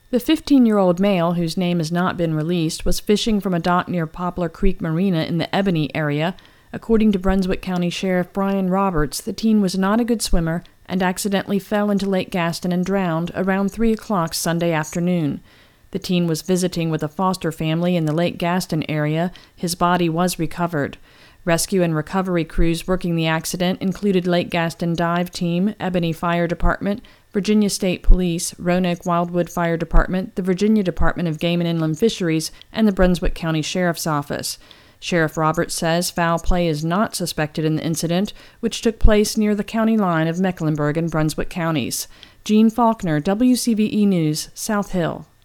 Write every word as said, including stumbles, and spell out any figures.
The fifteen-year-old male, whose name has not been released, was fishing from a dock near Poplar Creek Marina in the Ebony area. According to Brunswick County Sheriff Brian Roberts, the teen was not a good swimmer and accidentally fell into Lake Gaston and drowned around three o'clock Sunday afternoon. The teen was visiting with a foster family in the Lake Gaston area. His body was recovered. Rescue and recovery crews working the accident included Lake Gaston Dive Team, Ebony Fire Department, Virginia State Police, Roanoke Wildwood Fire Department, the Virginia Department of Game and Inland Fisheries, and the Brunswick County Sheriff's Office. Sheriff Roberts says foul play is not suspected in the incident, which took place near the county line of Mecklenburg and Brunswick counties. Jean Faulkner, W C V E News, South Hill.